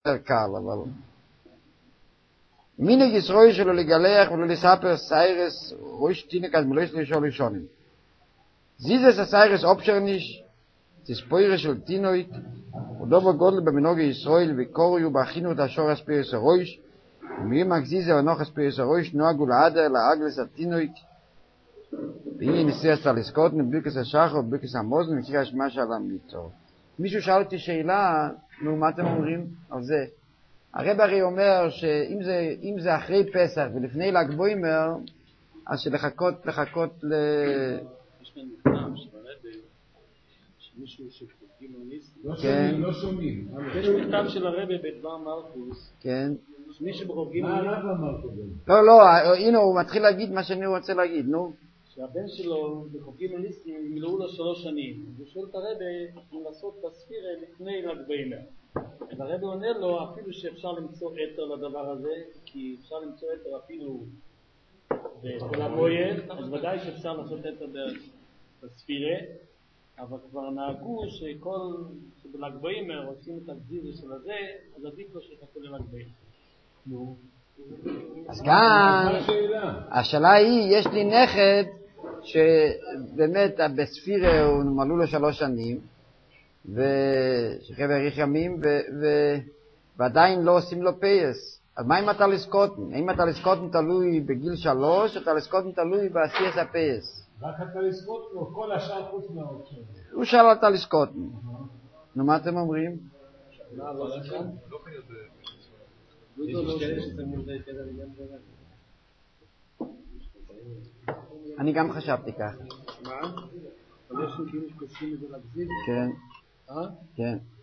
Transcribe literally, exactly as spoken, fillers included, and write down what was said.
קל, אבל... מנהג ישראל שלו לגלח ולא לספר סיירס ראש תינוק אז מלא לשאול ראשונים. זיזס הסיירס אופשר ניש, תספוירה של תינוק, ודובר גודל במנהג ישראל וקוריו בהכינו את השור הספירס הראש, ומיים הגזיזה ונוח הספירס הראש נוהגו לעדר לאגלס התינוק, והנה נשיא הסטליסקות נבליקס השחר ובליקס המוזן וקריא השמה של המיטור. מישהו שאל אותי שאלה, נו מה אתם אומרים על זה? הרב הרי אומר שאם זה, אם זה אחרי פסח ולפני ל"ג בעומר, אז שלחכות, לחכות ל... יש כאן מכתב של הרב, שמישהו שחוקים אוניסטים. לא שומעים, לא שומעים. יש מכתב של הרב בדבר מרקוס. כן. שמישהו בחוקים מה אוניסטים. הרב אמר קודם? לא, לא, הנה הוא מתחיל להגיד מה שאני רוצה להגיד, נו. שהבן שלו בחוקים אוניסטים מילאו לו שלוש שנים. הוא שואל את הרב אם לעשות בספירה לפני ל"ג בעומר. אז הרב עונה לו אפילו שאפשר למצוא אתר לדבר הזה, כי אפשר למצוא אתר אפילו בחול המועד, אז ודאי שאפשר לעשות אתר בספירה, אבל כבר נהגו שכל, שבל"ג בעומר עושים את הגזיזה של הזה, אז עדיף לו שיחכו לל"ג בעומר. אז כאן, השאלה היא, יש לי נכד שבאמת בספירה הוא מלאו לו שלוש שנים, ושחבר אריך ימים, ועדיין לא עושים לו פייס. אז מה אם הטליסקוטן? האם הטליסקוטן תלוי בגיל שלוש, או הטליסקוטן תלוי בעשיית הפייס? רק הטליסקוטן או כל השאר חוץ מהאופציה? הוא שאל על הטליסקוטן. נו, מה אתם אומרים? לא, לא, לא חייב אני גם חשבתי ככה. מה? אבל יש כאילו שקוסים את זה לגזיז? כן. אה? כן.